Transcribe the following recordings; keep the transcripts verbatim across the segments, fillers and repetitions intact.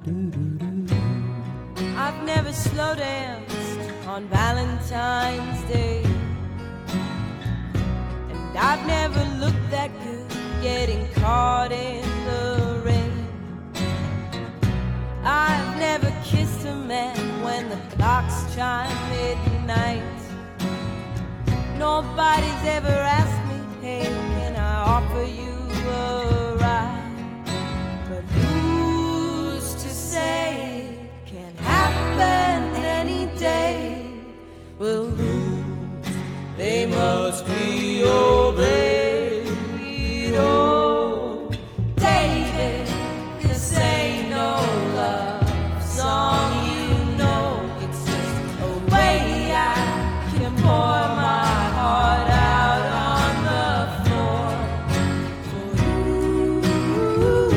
I've never slow danced on Valentine's Day, and I've never looked that good getting caught in the rain. I've never kissed a man when the clocks chime midnight. Nobody's ever asked me, hey, can I offer you a ride? But who's to say it can happen any day? Well, rules, they must be obeyed. Oh, David, this ain't no love song, you know. It's just a way I can pour my heart out on the floor for you.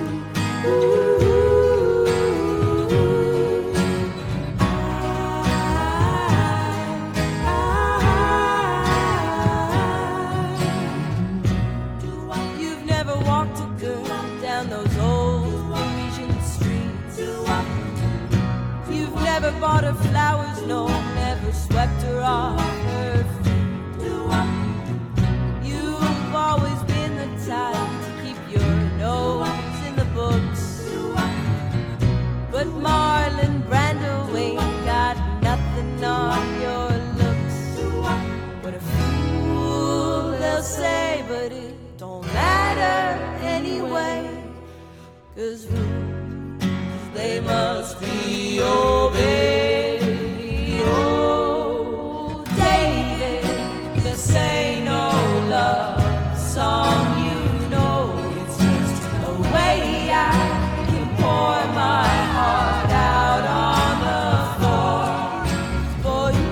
You've never walked a girl down those old Parisian streets. You've never bought her flowers, no, never swept her off her feet. You've always been the type to keep your nose in the books, but Marlon Brando ain't got nothing on your looks. What a fool they'll say, but it don't matter anyway, 'cause rules, they must be obeyed. Oh, David, this ain't no love song, you know. It's just a way I can pour my heart out on the floor for you.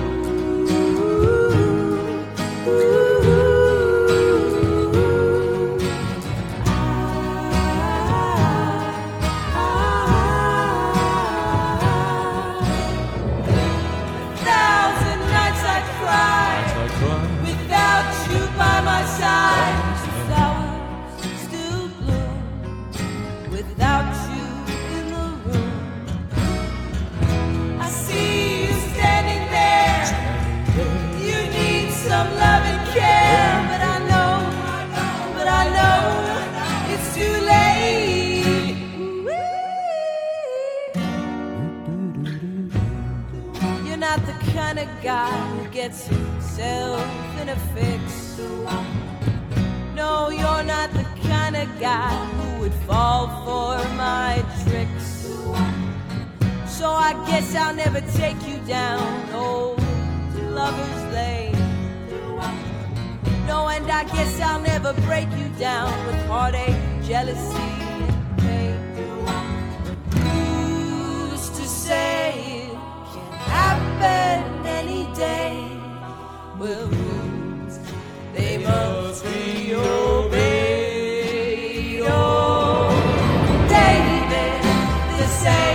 Thousand nights I cried without you by my side. Flowers still bloom without you in the room. I see you standing there. You need some love and care, but I know, but I know it's too late. You're not the kind of guy who gets himself in a fix. No, you're not the kind of guy who would fall for my tricks. So I guess I'll never take you down old Lover's Lane. No, and I guess I'll never break you down with heartache, jealousy, and pain. Who's to say it can happen any day? Well, rules, they must be obeyed. Oh, David, this ain't